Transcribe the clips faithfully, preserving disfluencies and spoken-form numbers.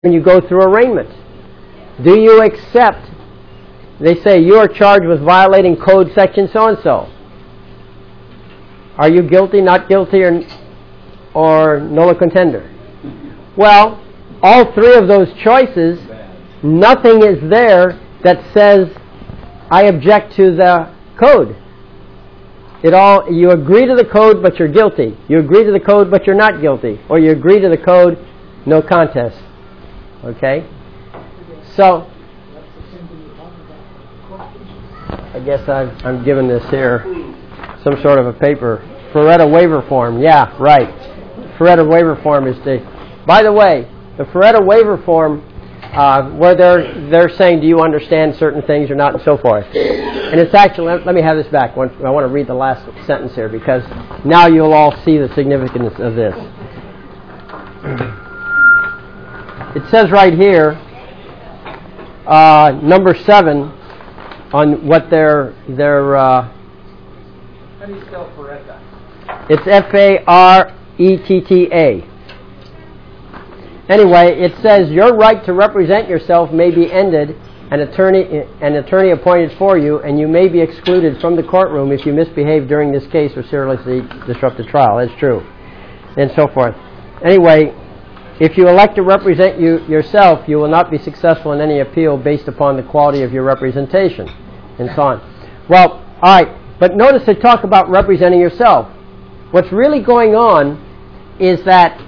when you go through arraignment. Do you accept, they say you are charged with violating code section so-and-so. Are you guilty, not guilty, or, or nolo contender? Well, all three of those choices, nothing is there that says, I object to the code. It all, you agree to the code, but you're guilty. You agree to the code, but you're not guilty. Or you agree to the code, no contest. Okay? So, I guess I've, I'm given this here some sort of a paper. Ferretta waiver form. Yeah, right. Ferretta waiver form is the... By the way, the Ferretta waiver form, uh, where they're they're saying, do you understand certain things or not, and so forth. And it's actually... Let, let me have this back. I want to read the last sentence here, because now you'll all see the significance of this. It says right here, uh, number seven, on what their their. Uh, How do you spell Ferretta? It's F A R E T T A. Anyway, it says your right to represent yourself may be ended, an attorney an attorney appointed for you, and you may be excluded from the courtroom if you misbehave during this case or seriously disrupt the trial. That's true, and so forth. Anyway. If you elect to represent you yourself, you will not be successful in any appeal based upon the quality of your representation, and so on. Well, all right, but notice they talk about representing yourself. What's really going on is that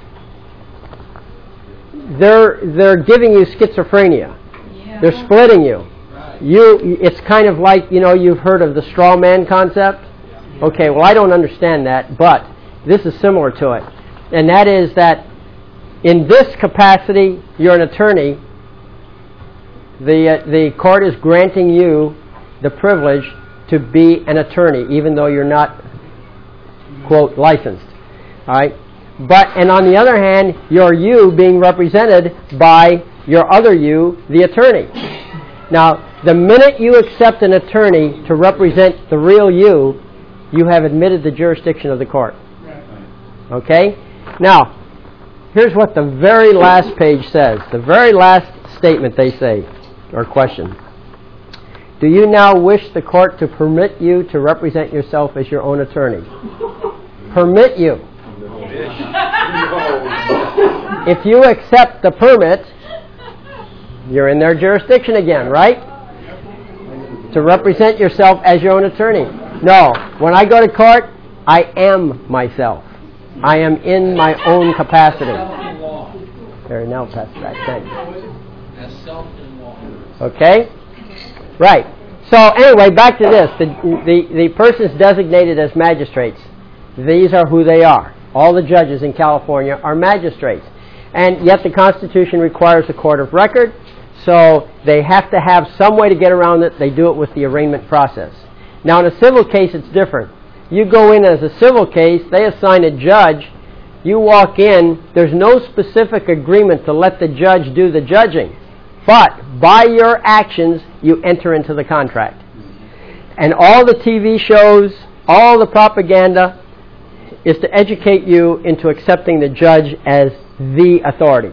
they're they're giving you schizophrenia. Yeah. They're splitting you. Right. You. It's kind of like, you know, you've heard of the straw man concept. Okay, well, I don't understand that, but this is similar to it, and that is that. In this capacity, you're an attorney. The uh, the court is granting you the privilege to be an attorney, even though you're not, quote, licensed. All right? But, and on the other hand, you're you being represented by your other you, the attorney. Now, the minute you accept an attorney to represent the real you, you have admitted the jurisdiction of the court. Okay? Now, here's what the very last page says. The very last statement they say, or question. Do you now wish the court to permit you to represent yourself as your own attorney? Permit you. If you accept the permit, you're in their jurisdiction again, right? To represent yourself as your own attorney. No. When I go to court, I am myself. I am in my own capacity. There, now pass it back. Thanks. Okay? Right. So anyway, back to this. The, the, the persons designated as magistrates, these are who they are. All the judges in California are magistrates. And yet the Constitution requires a court of record, so they have to have some way to get around it. They do it with the arraignment process. Now in a civil case, it's different. You go in as a civil case, they assign a judge, you walk in, there's no specific agreement to let the judge do the judging. But by your actions, you enter into the contract. And all the T V shows, all the propaganda is to educate you into accepting the judge as the authority.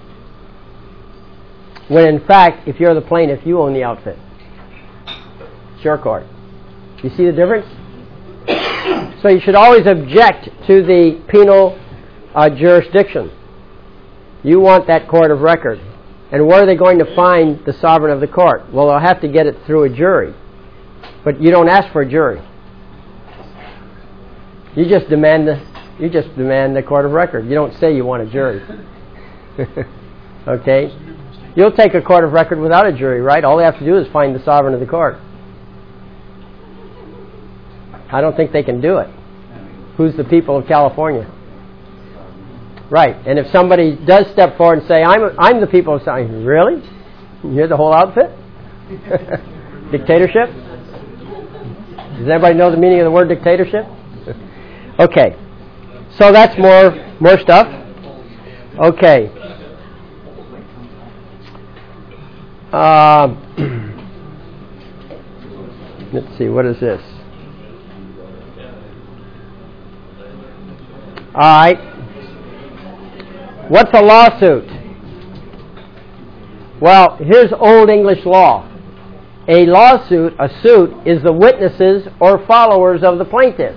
When in fact, if you're the plaintiff, you own the outfit. It's your court. You see the difference? So you should always object to the penal uh, jurisdiction. You want that court of record. And where are they going to find the sovereign of the court? Well, they'll have to get it through a jury. But you don't ask for a jury. You just demand the you just demand the court of record. You don't say you want a jury. Okay? You'll take a court of record without a jury, right? All they have to do is find the sovereign of the court. I don't think they can do it. Who's the people of California? Right. And if somebody does step forward and say, I'm I'm the people of California, really? You're the whole outfit? Dictatorship? Does everybody know the meaning of the word dictatorship? Okay. So that's more more stuff. Okay. Uh, let's see, what is this? All right. What's a lawsuit? Well, here's Old English law. A lawsuit, a suit, is the witnesses or followers of the plaintiff.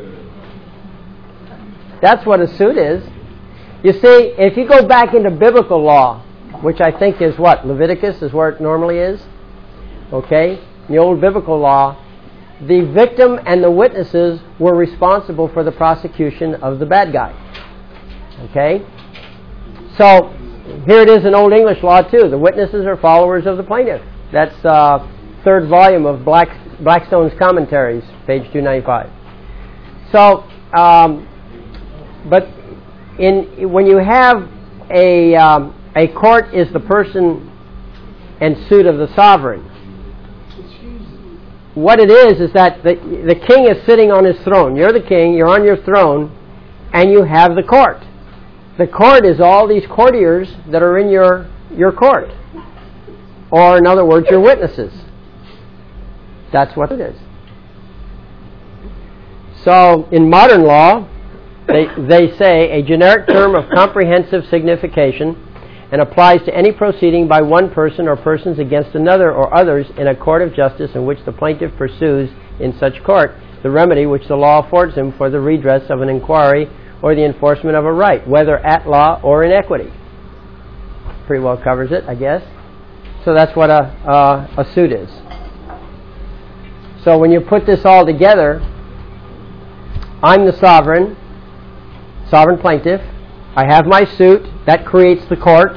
That's what a suit is. You see, if you go back into biblical law, which I think is what? Leviticus is where it normally is. Okay? The old biblical law, the victim and the witnesses were responsible for the prosecution of the bad guy. Okay? So, here it is in Old English law too. The witnesses are followers of the plaintiff. That's uh, third volume of Black, Blackstone's Commentaries, page two ninety-five. So, um, but in when you have a um, a court is the person and suit of the sovereign. What it is is that the the king is sitting on his throne. You're the king. You're on your throne, and you have the court. The court is all these courtiers that are in your your court, or in other words, your witnesses. That's what it is. So, in modern law, they they say a generic term of comprehensive signification and applies to any proceeding by one person or persons against another or others in a court of justice in which the plaintiff pursues in such court the remedy which the law affords him for the redress of an inquiry or the enforcement of a right, whether at law or in equity. Pretty well covers it, I guess. So that's what a, uh, a suit is. So when you put this all together, I'm the sovereign, sovereign plaintiff. I have my suit. That creates the court.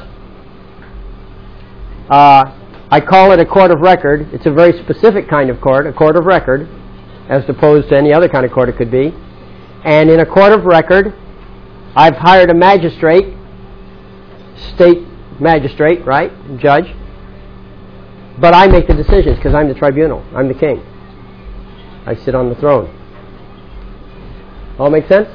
Uh, I call it a court of record. It's a very specific kind of court, a court of record, as opposed to any other kind of court it could be. And in a court of record, I've hired a magistrate, state magistrate, right, judge, but I make the decisions because I'm the tribunal. I'm the king. I sit on the throne. All make sense?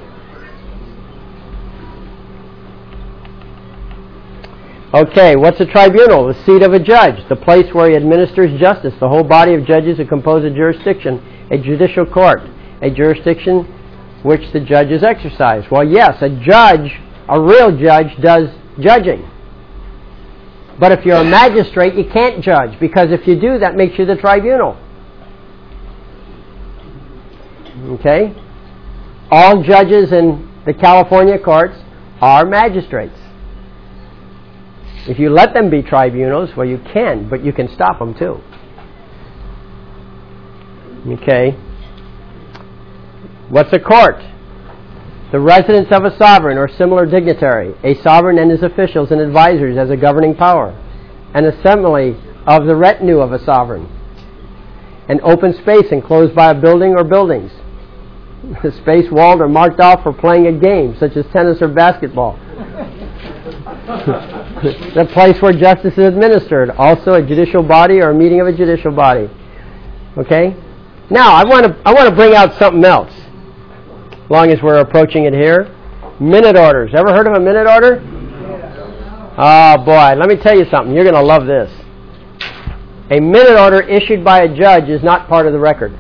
Okay, what's a tribunal? The seat of a judge, the place where he administers justice. The whole body of judges who compose a jurisdiction, a judicial court, a jurisdiction which the judges exercise. Well, yes, a judge, a real judge, does judging. But if you're a magistrate, you can't judge, because if you do, that makes you the tribunal. Okay? All judges in the California courts are magistrates. If you let them be tribunals, well, you can, but you can stop them too. Okay? What's a court? The residence of a sovereign or similar dignitary, a sovereign and his officials and advisors as a governing power, an assembly of the retinue of a sovereign, an open space enclosed by a building or buildings, a space walled or marked off for playing a game, such as tennis or basketball. The place where justice is administered, also a judicial body or a meeting of a judicial body. Okay? Now, I want to I want to bring out something else. As long as we're approaching it here. Minute orders. Ever heard of a minute order? Oh boy, let me tell you something. You're going to love this. A minute order issued by a judge is not part of the record.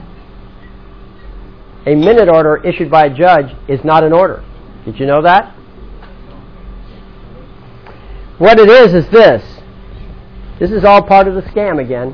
A minute order issued by a judge is not an order. Did you know that? What it is is this. This is all part of the scam again.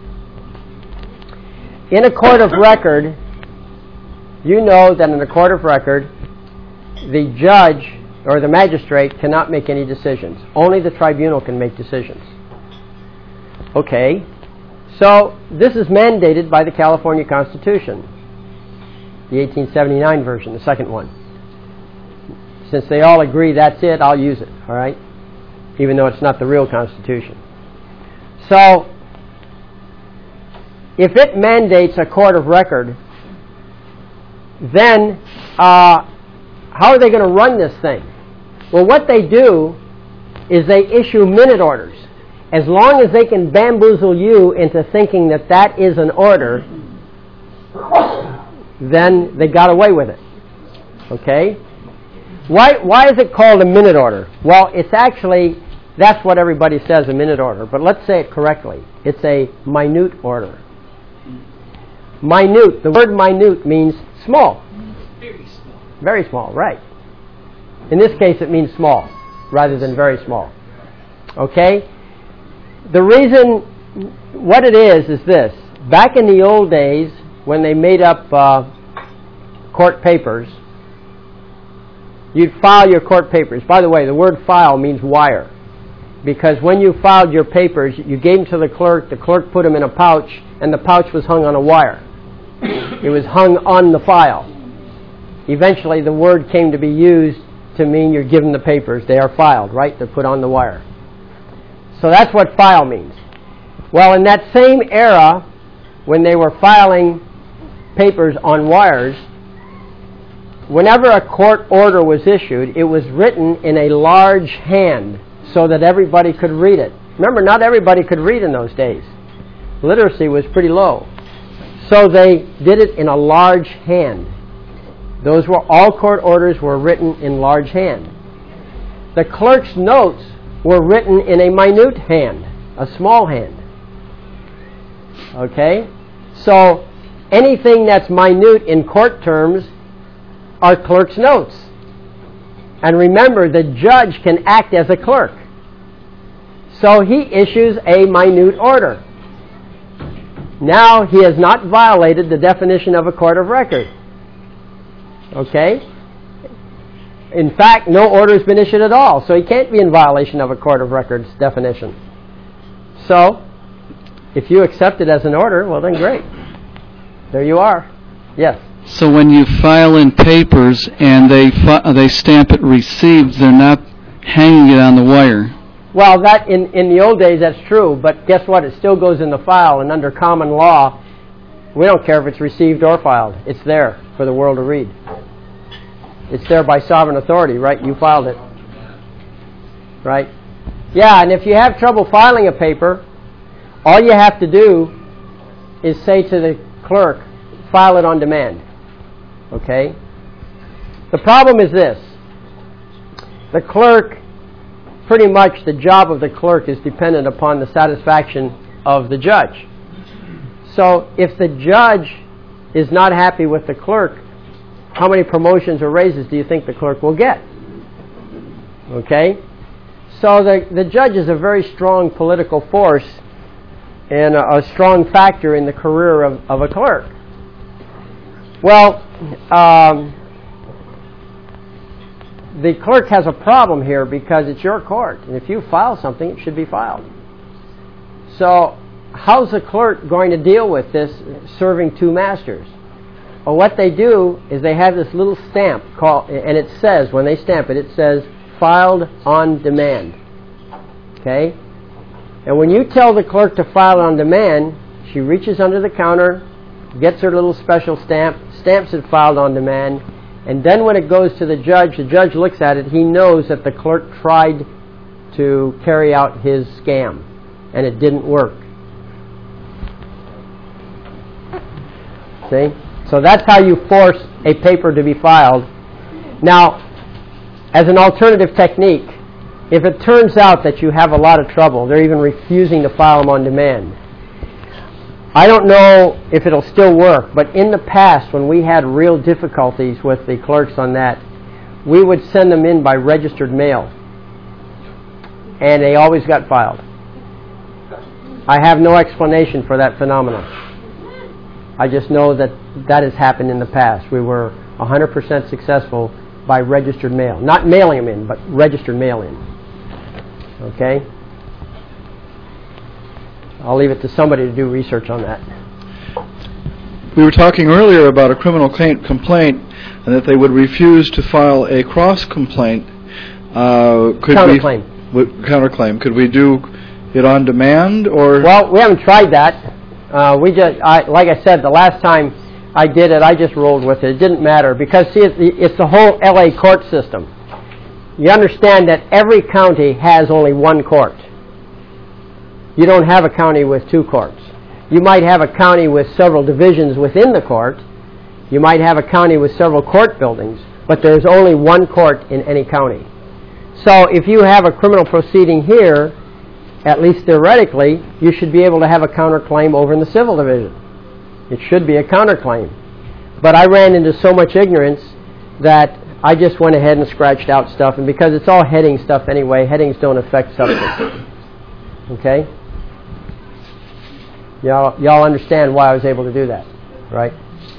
In a court of record, you know that in a court of record, the judge or the magistrate cannot make any decisions. Only the tribunal can make decisions. Okay, so this is mandated by the California Constitution, the eighteen seventy-nine version, the second one. Since they all agree that's it, I'll use it, all right? Even though it's not the real Constitution. So, if it mandates a court of record, then uh, how are they going to run this thing? Well, what they do is they issue minute orders. As long as they can bamboozle you into thinking that that is an order, then they got away with it. Okay? Why, why is it called a minute order? Well, it's actually, that's what everybody says, a minute order. But let's say it correctly. It's a minute order. Minute. The word minute means small. Very small. Very small, right. In this case, it means small rather than very small. Okay? the reason, what it is, is this. Back in the old days, when they made up uh, court papers, you'd file your court papers. By the way, the word file means wire. Because when you filed your papers, you gave them to the clerk, the clerk put them in a pouch, and the pouch was hung on a wire. It was hung on the file. Eventually, the word came to be used to mean you're given the papers. They are filed, right? They're put on the wire. So that's what file means. Well, in that same era, when they were filing papers on wires, whenever a court order was issued, it was written in a large hand so that everybody could read it. Remember, not everybody could read in those days. Literacy was pretty low. So they did it in a large hand. Those were all court orders were written in large hand. The clerk's notes were written in a minute hand, a small hand. Okay? So anything that's minute in court terms are clerk's notes. And remember, the judge can act as a clerk. So he issues a minute order. Now he has not violated the definition of a court of record. Okay? In fact, no order has been issued at all, so he can't be in violation of a court of records definition. So, if you accept it as an order, well then great. There you are. Yes? So when you file in papers and they fi- they stamp it received, they're not hanging it on the wire. Well, that in, in the old days that's true, but guess what? It still goes in the file, and under common law, we don't care if it's received or filed. It's there for the world to read. It's there by sovereign authority, right? You filed it. Right? Yeah, and if you have trouble filing a paper, all you have to do is say to the clerk, file it on demand. Okay? The problem is this. The clerk, pretty much the job of the clerk is dependent upon the satisfaction of the judge. So if the judge is not happy with the clerk, how many promotions or raises do you think the clerk will get? Okay? So the, the judge is a very strong political force and a, a strong factor in the career of, of a clerk. Well, um, the clerk has a problem here because it's your court, and if you file something, it should be filed. So how's the clerk going to deal with this serving two masters? Well, what they do is they have this little stamp called, and it says, when they stamp it, it says, filed on demand. Okay? And when you tell the clerk to file on demand, she reaches under the counter, gets her little special stamp, stamps it filed on demand, and then when it goes to the judge, the judge looks at it, he knows that the clerk tried to carry out his scam, and it didn't work. See? So that's how you force a paper to be filed. Now, as an alternative technique, if it turns out that you have a lot of trouble, they're even refusing to file them on demand. I don't know if it'll still work, but in the past, when we had real difficulties with the clerks on that, we would send them in by registered mail, and they always got filed. I have no explanation for that phenomenon. I just know that that has happened in the past. We were one hundred percent successful by registered mail. Not mailing them in, but registered mail in. Okay? I'll leave it to somebody to do research on that. We were talking earlier about a criminal complaint and that they would refuse to file a cross complaint. Uh, could counterclaim. We, counterclaim. Could we do it on demand, or? Well, we haven't tried that. Uh, we just, I, like I said, the last time I did it, I just rolled with it. It didn't matter because, see, it's the, it's the whole L A court system. You understand that every county has only one court. You don't have a county with two courts. You might have a county with several divisions within the court. You might have a county with several court buildings, but there's only one court in any county. So if you have a criminal proceeding here, at least theoretically, you should be able to have a counterclaim over in the civil division. It should be a counterclaim. But I ran into so much ignorance that I just went ahead and scratched out stuff, and because it's all heading stuff anyway, headings don't affect substance. Okay? Y'all, y'all understand why I was able to do that, right?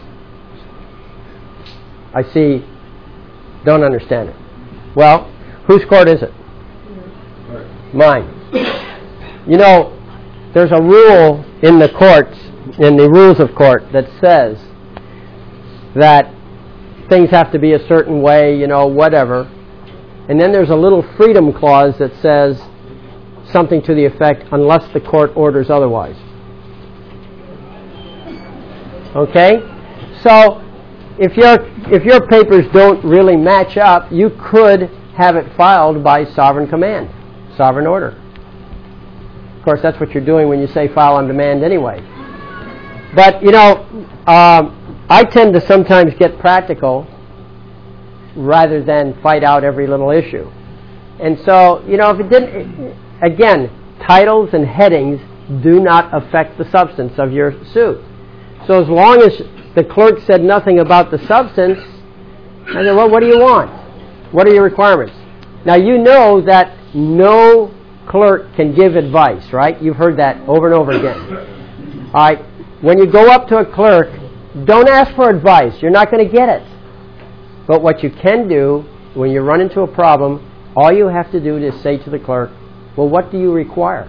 I see, don't understand it. Well, whose court is it? Mine. You know, there's a rule in the courts, in the rules of court, that says that things have to be a certain way, you know, whatever. And then there's a little freedom clause that says something to the effect, unless the court orders otherwise. Okay? So, if your if your papers don't really match up, you could have it filed by sovereign command, sovereign order. Of course, that's what you're doing when you say file on demand anyway. But, you know, um, I tend to sometimes get practical rather than fight out every little issue. And so, you know, if it didn't, again, titles and headings do not affect the substance of your suit. So as long as the clerk said nothing about the substance, I said, well, what do you want? What are your requirements? Now, you know that no clerk can give advice, right? You've heard that over and over again. All right. When you go up to a clerk, don't ask for advice. You're not going to get it. But what you can do, when you run into a problem, all you have to do is say to the clerk, well, what do you require?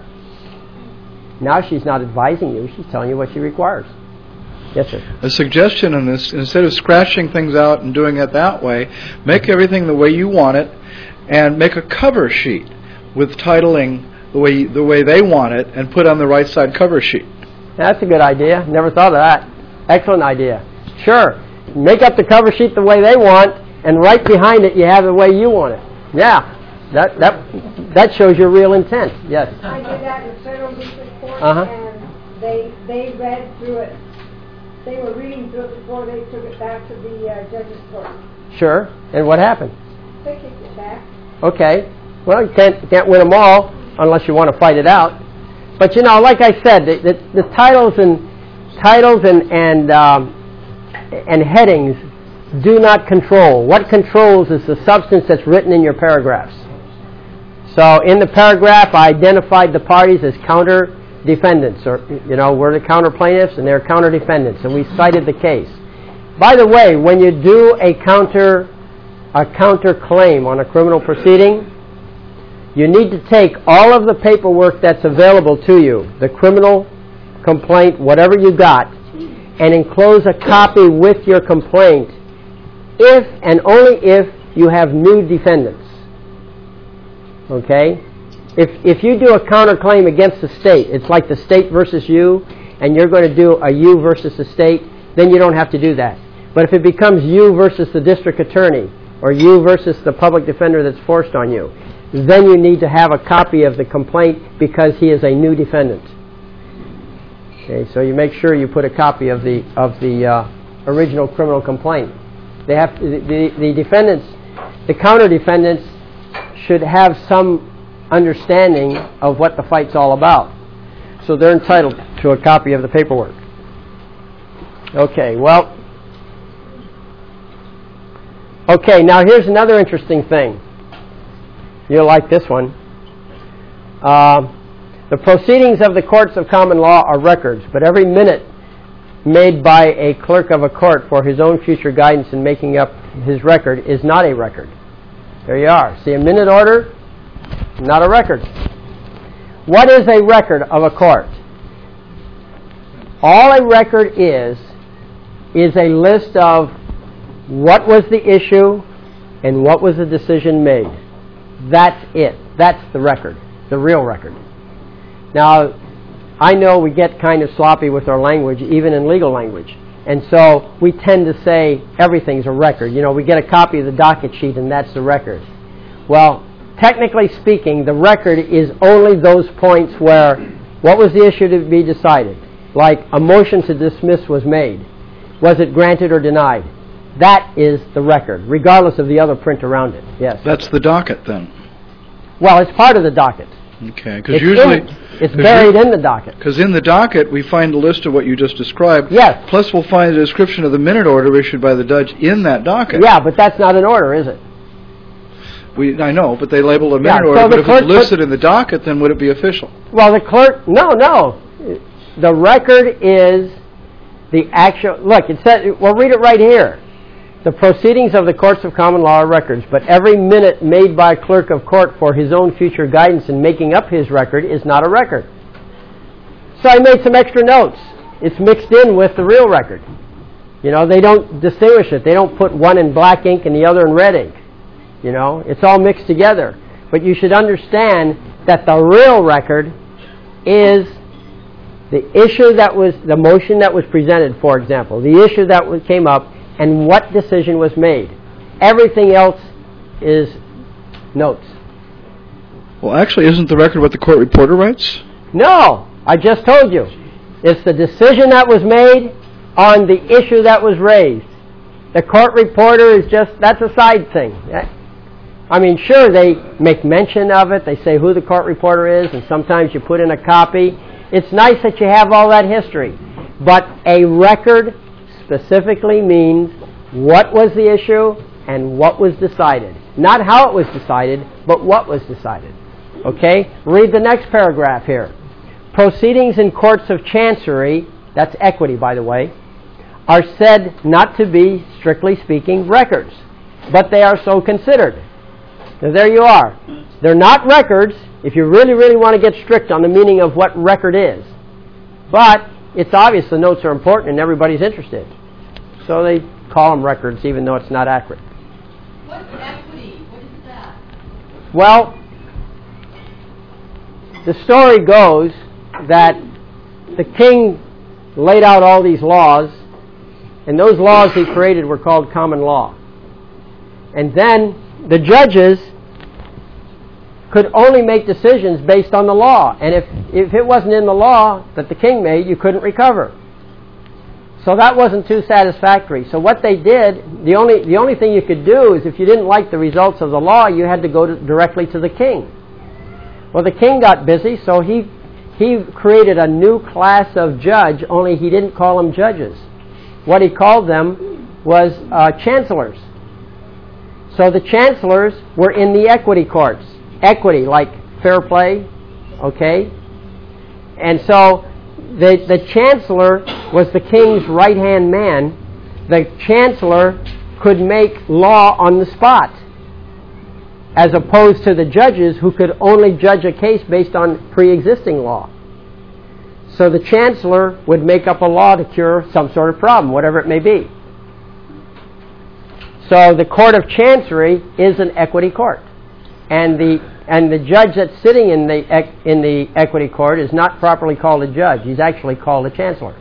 Now she's not advising you. She's telling you what she requires. Yes, sir. A suggestion in this, instead of scratching things out and doing it that way, make everything the way you want it, and make a cover sheet with titling the way the way they want it, and put on the right side cover sheet. That's a good idea. Never thought of that. Excellent idea. Sure. Make up the cover sheet the way they want, and right behind it you have the way you want it. Yeah. That that that shows your real intent. Yes. I did that in federal district court, Uh-huh. and they they read through it. They were reading through it before they took it back to the uh, judge's court. Sure. And what happened? They kicked it back. Okay. Well, you can't you can't win them all unless you want to fight it out. But you know, like I said, the, the, the titles and titles and and um, and headings do not control. What controls is the substance that's written in your paragraphs. So in the paragraph, I identified the parties as counter defendants, or, you know, we're the counter plaintiffs and they're counter defendants, and we cited the case. By the way, when you do a counter a counter claim on a criminal proceeding, you need to take all of the paperwork that's available to you, the criminal complaint, whatever you got, and enclose a copy with your complaint if and only if you have new defendants. Okay? If if you do a counterclaim against the state, it's like the state versus you, and you're going to do a you versus the state, then you don't have to do that. But if it becomes you versus the district attorney, or you versus the public defender that's forced on you, then you need to have a copy of the complaint because he is a new defendant. Okay, so you make sure you put a copy of the of the uh, original criminal complaint. They have the, the the defendants, the counter defendants, should have some understanding of what the fight's all about. So they're entitled to a copy of the paperwork. Okay, well, okay, now here's another interesting thing. You'll like this one. Uh, the proceedings of the courts of common law are records, but every minute made by a clerk of a court for his own future guidance in making up his record is not a record. There you are. See, a minute order, not a record. What is a record of a court? All a record is, is a list of what was the issue and what was the decision made. That's it. That's the record, the real record. Now, I know we get kind of sloppy with our language, even in legal language. And so we tend to say everything's a record. You know, we get a copy of the docket sheet and that's the record. Well, technically speaking, the record is only those points where what was the issue to be decided? Like a motion to dismiss was made. Was it granted or denied? That is the record, regardless of the other print around it. Yes. That's the docket then. Well, it's part of the docket. Okay, because It's, usually in, it's buried in the docket. because in the docket we find a list of what you just described. Yes. Plus we'll find a description of the minute order issued by the judge in that docket. Yeah, but that's not an order, is it? We I know, but they label a minute Yeah, so order. the But if clerk it's listed in the docket, then would it be official? Well, the clerk, no, no. the record is the actual, look, it said, well, read it right here. The proceedings of the courts of common law are records, but every minute made by a clerk of court for his own future guidance in making up his record is not a record. So I made some extra notes. It's mixed in with the real record. You know, they don't distinguish it. They don't put one in black ink and the other in red ink. You know, it's all mixed together. But you should understand that the real record is the issue that was, the motion that was presented, for example, the issue that was, came up, and what decision was made. Everything else is notes. Well, actually, isn't the record what the court reporter writes? No, I just told you. It's the decision that was made on the issue that was raised. The court reporter is just, that's a side thing. I mean, sure, they make mention of it. They say who the court reporter is, and sometimes you put in a copy. It's nice that you have all that history. But a record specifically means what was the issue and what was decided. Not how it was decided, but what was decided. Okay? Read the next paragraph here. Proceedings in courts of chancery, that's equity, by the way, are said not to be, strictly speaking, records, but they are so considered. Now, there you are. They're not records if you really, really want to get strict on the meaning of what record is. But it's obvious the notes are important and everybody's interested. So they call them records even though it's not accurate. What's equity? What is that? Well, the story goes that the king laid out all these laws, and those laws he created were called common law. And then the judges could only make decisions based on the law. And if, if it wasn't in the law that the king made, you couldn't recover. So that wasn't too satisfactory. So what they did, the only, the only thing you could do is if you didn't like the results of the law, you had to go to, directly to the king. Well, the king got busy, so he, he created a new class of judge, only he didn't call them judges. What he called them was uh, chancellors. So the chancellors were in the equity courts. Equity, like fair play, okay? And so the, the chancellor was the king's right-hand man. The chancellor could make law on the spot, as opposed to the judges who could only judge a case based on pre-existing law. So the chancellor would make up a law to cure some sort of problem, whatever it may be. So the court of chancery is an equity court. And the and the judge that's sitting in the in the equity court is not properly called a judge. He's actually called a chancellor.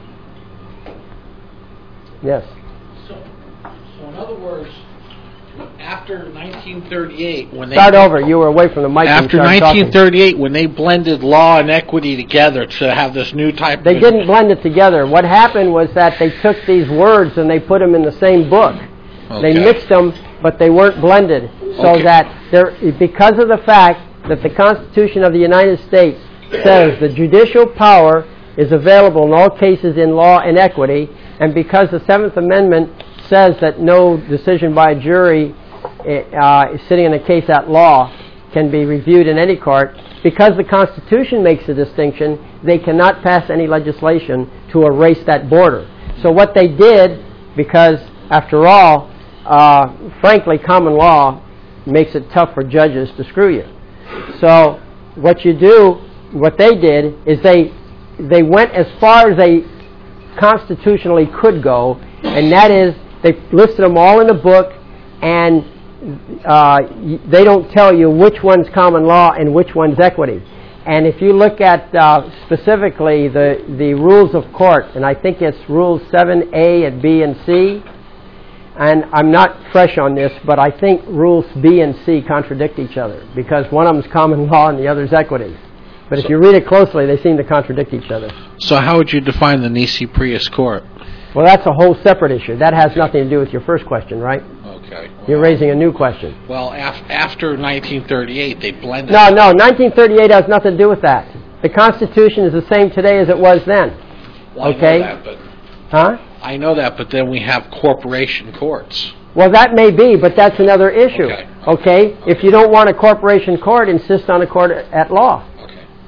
Yes. So, so in other words, after nineteen thirty-eight, when they start over, you were away from the mic. After nineteen thirty-eight, when they blended law and equity together to have this new type. They of didn't blend it together. What happened was that they took these words and they put them in the same book. Okay. They mixed them, but they weren't blended. So Okay. that there, because of the fact that the Constitution of the United States says the judicial power is available in all cases in law and equity, and because the Seventh Amendment says that no decision by a jury uh, sitting in a case at law can be reviewed in any court, because the Constitution makes a distinction, they cannot pass any legislation to erase that border. So what they did, because after all, uh, frankly, common law makes it tough for judges to screw you. So what you do, what they did, is they they went as far as they constitutionally could go, and that is they listed them all in a book, and uh, they don't tell you which one's common law and which one's equity. And if you look at uh, specifically the, the rules of court, and I think it's rules seven A and B and C, and I'm not fresh on this, but I think rules B and C contradict each other, because one of them's common law and the other's equity. But if you read it closely, they seem to contradict each other. So how would you define the Nisi Prius court? Well, that's a whole separate issue. That has nothing to do with your first question, right? Okay. Well, You're raising a new question. Well, af- after nineteen thirty-eight, they blended. No, no, nineteen thirty-eight has nothing to do with that. The Constitution is the same today as it was then. Well, okay? I know that, but Huh? I know that, but then we have corporation courts. Well, that may be, but that's another issue. Okay. Okay? If you don't want a corporation court, insist on a court at law. Okay.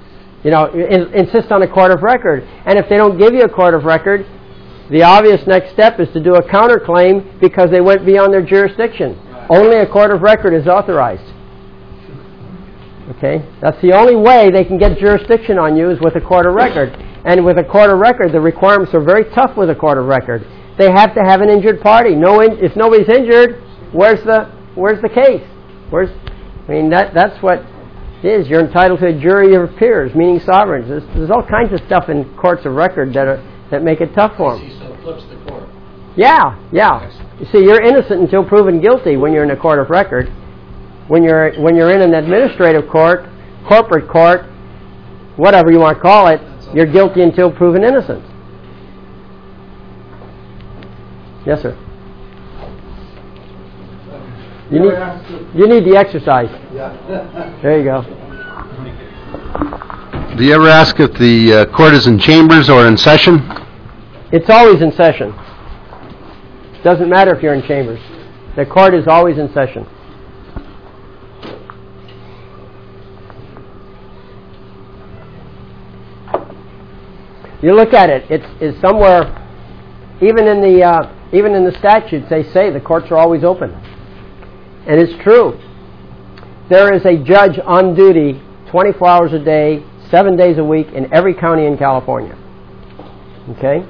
You know, in, insist on a court of record. And if they don't give you a court of record, the obvious next step is to do a counterclaim because they went beyond their jurisdiction. Only a court of record is authorized. Okay? That's the only way they can get jurisdiction on you is with a court of record. And with a court of record, the requirements are very tough with a court of record. They have to have an injured party. No, in, if nobody's injured, where's the where's the case? Where's I mean that that's what it is. You're entitled to a jury of peers, meaning sovereigns. There's, there's all kinds of stuff in courts of record that are that make it tough for them. So it flips the court. Yeah, yeah. You see, you're innocent until proven guilty when you're in a court of record. When you're when you're in an administrative court, corporate court, whatever you want to call it, you're guilty until proven innocent. Yes, sir. You need you need the exercise. There you go. Do you ever ask if the uh, court is in chambers or in session? It's always in session. Doesn't matter if you're in chambers. The court is always in session. You look at it. It's, it's somewhere, even in the uh, even in the statutes, they say the courts are always open, and it's true. There is a judge on duty twenty-four hours a day, seven days a week in every county in California. Okay?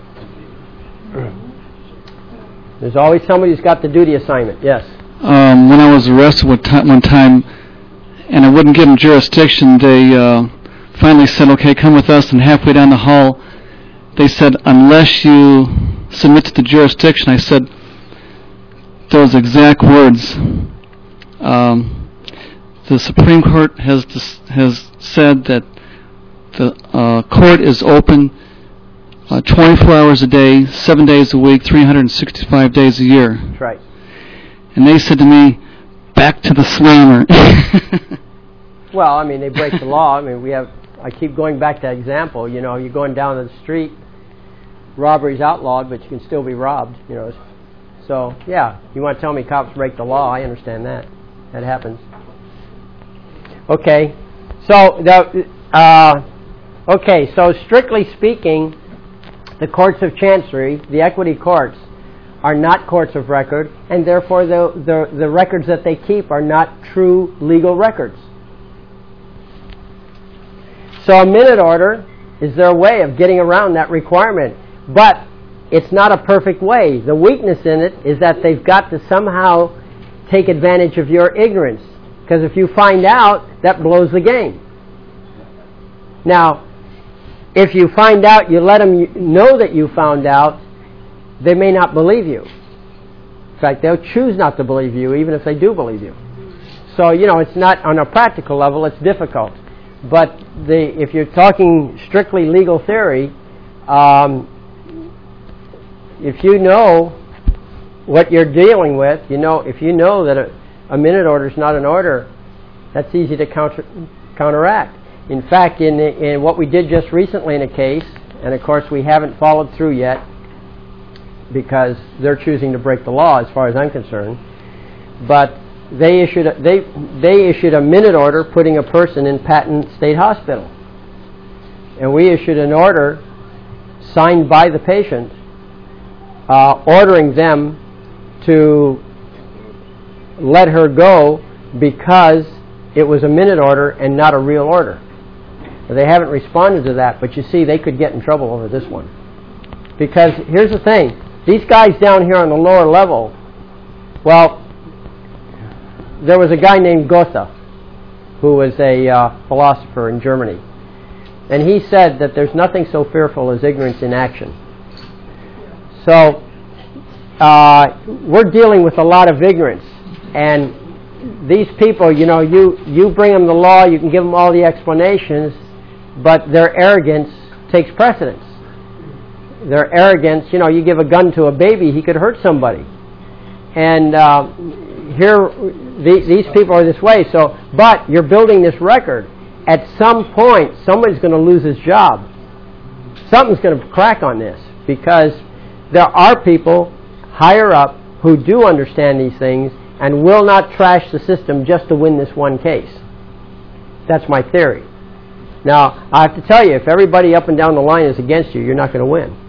There's always somebody who's got the duty assignment. Yes? Um, when I was arrested one time, one time and I wouldn't give them jurisdiction, they uh, finally said, okay, come with us, and halfway down the hall, they said, unless you submit to the jurisdiction, I said those exact words. Um, the Supreme Court has has said that the uh, court is open uh, twenty-four hours a day, seven days a week, three hundred sixty-five days a year. That's right. And they said to me, back to the slammer. Well, I mean, they break the law. I mean, we have, I keep going back to that example. You know, you're going down the street, robbery's outlawed, but you can still be robbed, you know. So, yeah, you want to tell me cops break the law, I understand that. That happens. Okay, so, the, uh, okay, so strictly speaking, the courts of chancery, the equity courts, are not courts of record, and therefore the, the, the records that they keep are not true legal records. So a minute order is their way of getting around that requirement, but it's not a perfect way. The weakness in it is that they've got to somehow take advantage of your ignorance, because if you find out, that blows the game. Now, if you find out, you let them know that you found out, they may not believe you. In fact, they'll choose not to believe you, even if they do believe you. So, you know, it's not, on a practical level, it's difficult. But the, if you're talking strictly legal theory, um, if you know what you're dealing with, you know, if you know that a, a minute order is not an order, that's easy to counter, counteract. In fact, in, the, in what we did just recently in a case, and of course we haven't followed through yet because they're choosing to break the law as far as I'm concerned, but they issued a, they they issued a minute order putting a person in Patton State Hospital, and we issued an order signed by the patient uh, ordering them to let her go because it was a minute order and not a real order. They haven't responded to that, but you see, they could get in trouble over this one. Because here's the thing, these guys down here on the lower level, well, there was a guy named Goethe who was a uh, philosopher in Germany, and he said that there's nothing so fearful as ignorance in action. So uh, we're dealing with a lot of ignorance, and these people, you know, you, you bring them the law, you can give them all the explanations, but their arrogance takes precedence. Their arrogance, you know, you give a gun to a baby, he could hurt somebody. And uh, here, the, these people are this way. So, but you're building this record. At some point, somebody's going to lose his job. Something's going to crack on this, because there are people higher up who do understand these things and will not trash the system just to win this one case. That's my theory. Now, I have to tell you, if everybody up and down the line is against you, you're not going to win.